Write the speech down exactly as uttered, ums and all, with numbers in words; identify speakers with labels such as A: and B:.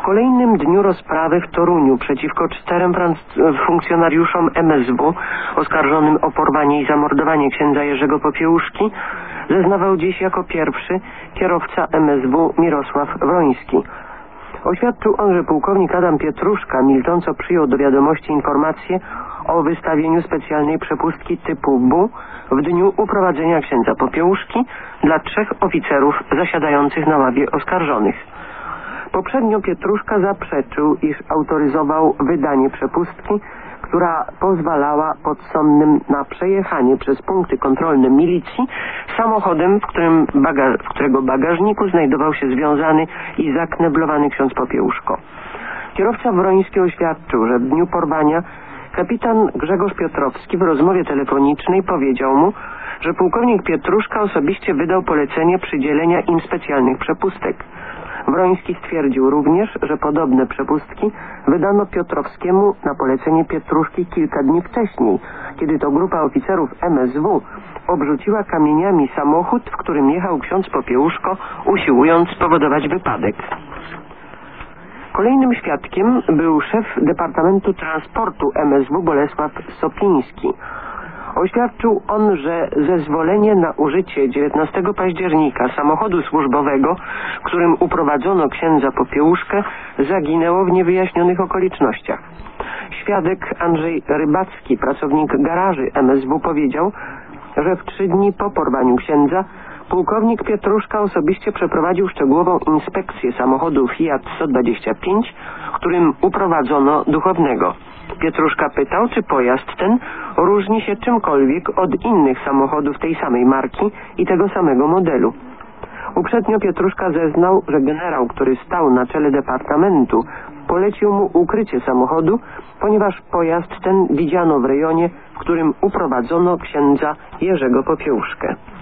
A: kolejnym dniu rozprawy w Toruniu przeciwko czterem funkcjonariuszom M S W oskarżonym o porwanie i zamordowanie księdza Jerzego Popiełuszki zeznawał dziś jako pierwszy kierowca M S W Mirosław Wroński. Oświadczył on, że pułkownik Adam Pietruszka milcząco przyjął do wiadomości informację o wystawieniu specjalnej przepustki typu B w dniu uprowadzenia księdza Popiełuszki dla trzech oficerów zasiadających na ławie oskarżonych. Poprzednio Pietruszka zaprzeczył, iż autoryzował wydanie przepustki, która pozwalała podsądnym na przejechanie przez punkty kontrolne milicji samochodem, w, którym bagaż, w którego bagażniku znajdował się związany i zakneblowany ksiądz Popiełuszko. Kierowca Wroński oświadczył, że w dniu porwania kapitan Grzegorz Piotrowski w rozmowie telefonicznej powiedział mu, że pułkownik Pietruszka osobiście wydał polecenie przydzielenia im specjalnych przepustek. Wroński stwierdził również, że podobne przepustki wydano Piotrowskiemu na polecenie Pietruszki kilka dni wcześniej, kiedy to grupa oficerów M S W obrzuciła kamieniami samochód, w którym jechał ksiądz Popiełuszko, usiłując spowodować wypadek. Kolejnym świadkiem był szef Departamentu Transportu M S W Bolesław Sopiński. Oświadczył on, że zezwolenie na użycie dziewiętnastego października samochodu służbowego, którym uprowadzono księdza Popiełuszkę, zaginęło w niewyjaśnionych okolicznościach. Świadek Andrzej Rybacki, pracownik garaży M S W, powiedział, że w trzy dni po porwaniu księdza pułkownik Pietruszka osobiście przeprowadził szczegółową inspekcję samochodu Fiat sto dwadzieścia pięć, którym uprowadzono duchownego. Pietruszka pytał, czy pojazd ten różni się czymkolwiek od innych samochodów tej samej marki i tego samego modelu. Uprzednio Pietruszka zeznał, że generał, który stał na czele departamentu, polecił mu ukrycie samochodu, ponieważ pojazd ten widziano w rejonie, w którym uprowadzono księdza Jerzego Popiełuszkę.